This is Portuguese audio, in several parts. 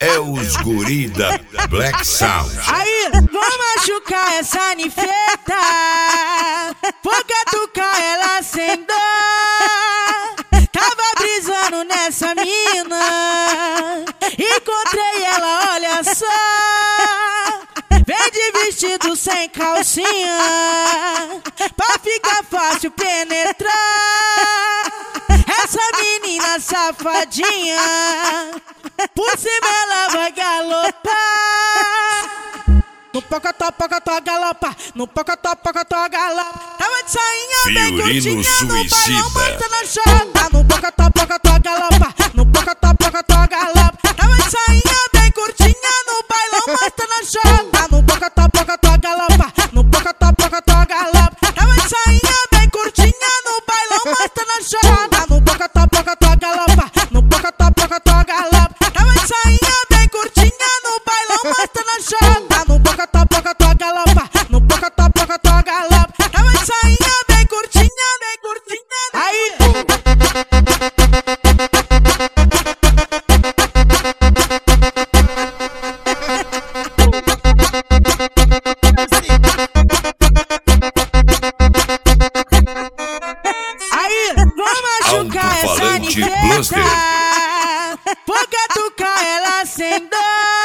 É os guri da Black Sound. Aí, vou machucar essa nifeta, vou catucar ela sem dó. Tava brisando nessa mina, encontrei ela, olha só. Vem de vestido sem calcinha, pra ficar fácil penetrar. Essa menina safadinha, por cima ela vai galopar. No pocotó, pocotó, galopa. No pocotó, pocotó, galopa. Tava de sainha bem curtinha, no bailão, mas tá na chota. No pocotó, pocotó, galopa. No pocotó, pocotó, galopa. Tava de sainha bem curtinha, no bailão, mas tá na chota. No pocotó, pocotó, galopa. No pocotó, pocotó, galopa. Tava de sainha bem curtinha, no bailão, mas tá na chota. No pocotó, pocotó, galopa. No pocotó, pocotó, galopa. Tava de sainha bem curtinha, no bailão, mas tá na chota. No pocotó, pocotó, galopa. No pocotó, pocotó, galopa. Tava de sainha bem curtinha, bem curtinha. Aí. Vou machucar essa nifeta, vou catucar ela sem dó.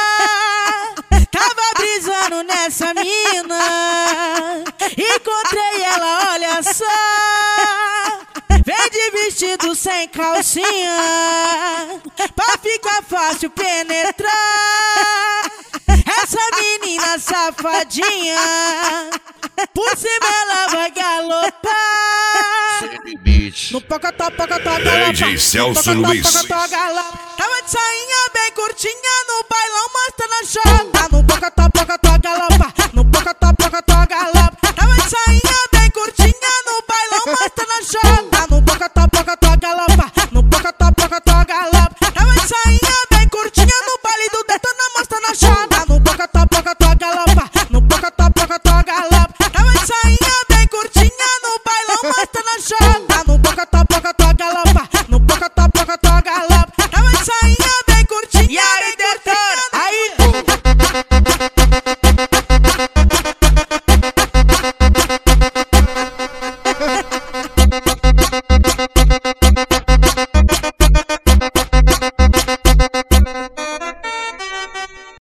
Tava brisando nessa mina, encontrei ela, olha só. Vem de vestido sem calcinha, pra ficar fácil penetrar. Essa menina safadinha, por cima ela vai galopar. No pocotó, pocotó, galopa. DJ Celso Luiz. Tava de sainha bem curtinha,